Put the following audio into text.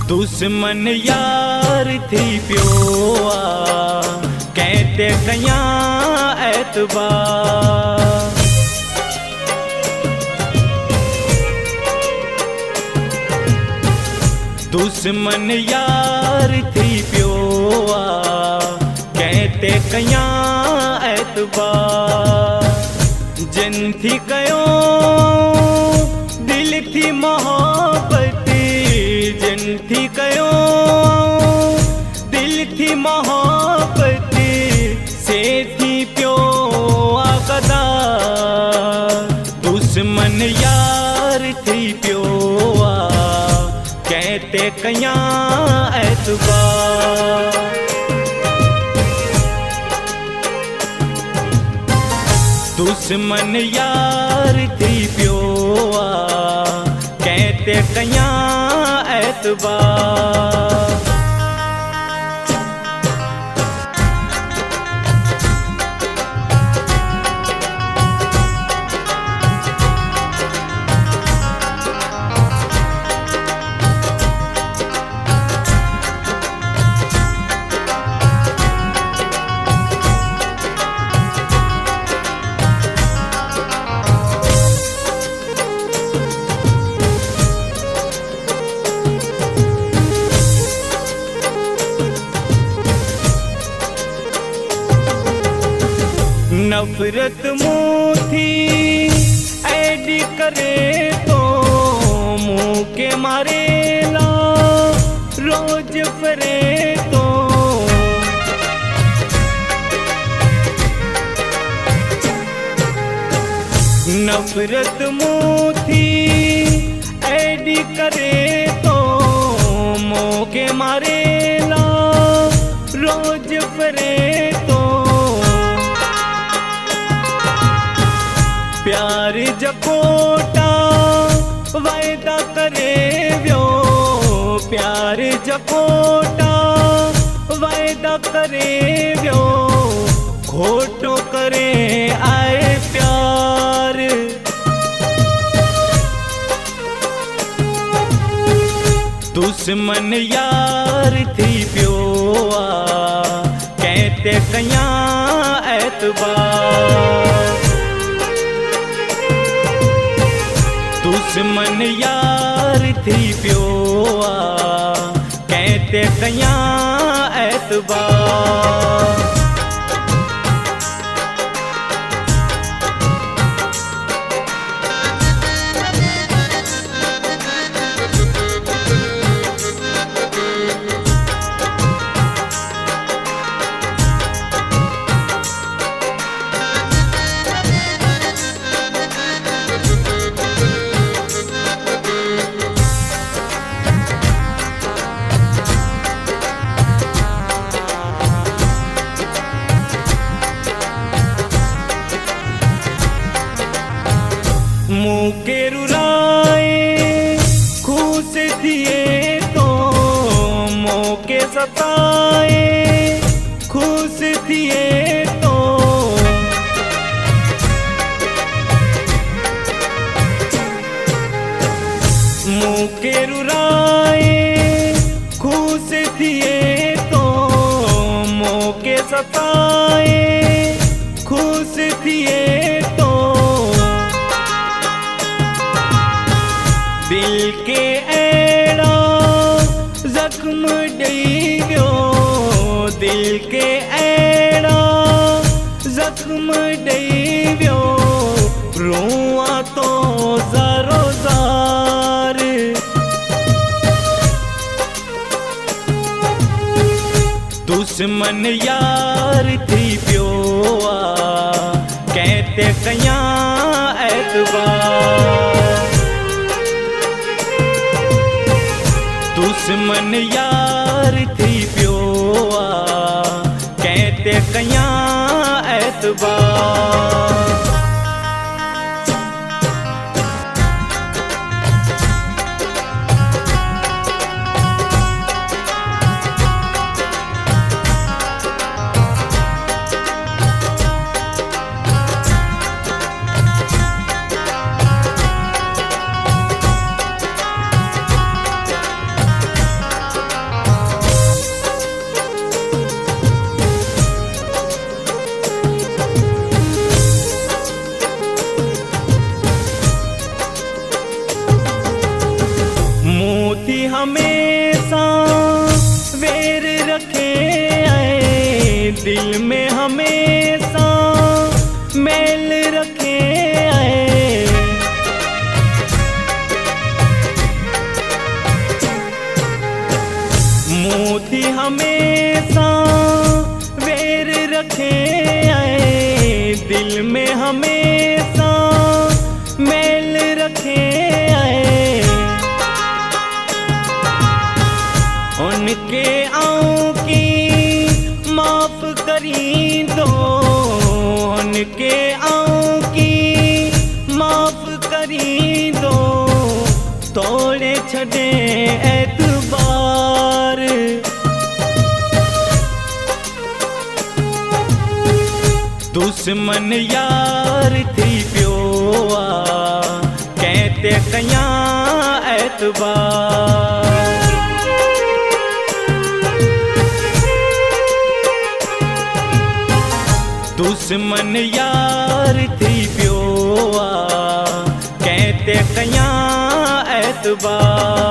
दुश्मन यार थी प्योआ कहते कया एतबार। दुश्मन यार थी प्योआ कहते कया एतबार। जिन थी कयो दिल थी मोहब्बत, जिन थी कयो दिल थी मोहब्बत से थी प्यो आकदा। दुश्मन यार थी प्योआ कहते कया एतबार। दुश्मन यार थी प्योआ कहते कया एतबार। नफरत मुँह थी ऐड करे तो मुँह के मारे ला रोज फरे तो। नफरत मुँह थी ऐड करे तो मुँह के मारे ला रोज फरे तो। प्यार जकोटा वायदा करे व्यो, प्यार जकोटा वायदा करे व्यो खोटो करे आए प्यार। दुश्मन यार थी प्योआ कहते कया एतबार। दुश्मन यार थी प्योआ कहते कया एतबार। मुँह के रुराए खुश थिए तो मुँह के सताए खुश थिए तो। मुँह के रुराए खुश थिए तो मुँह के सताए खुश थिए तो। दिल के एड़ा जख्म दई व्यो, दिल के एड़ा जख्म दई व्यो रुआ तो ज़ारो ज़ार। दुश्मन यार थी प्योआ कहते कया एतबार। दुश्मन यार थी प्योआ कहते कया एतबार। हमेशा वेर रखे आए, दिल में हमेशा मेल रखे आए। मोती हमेशा वेर रखे आए, दिल में हमेशा मेल रखे आए। उनके आँखों की माफ करी दो, उनके आँखों की माफ करी दो, तोड़े छड़े एतबार। दुश्मन यार थी प्योआ, कहते कया एतबार। दुश्मन यार थी प्योआ, कहते कया एतबार।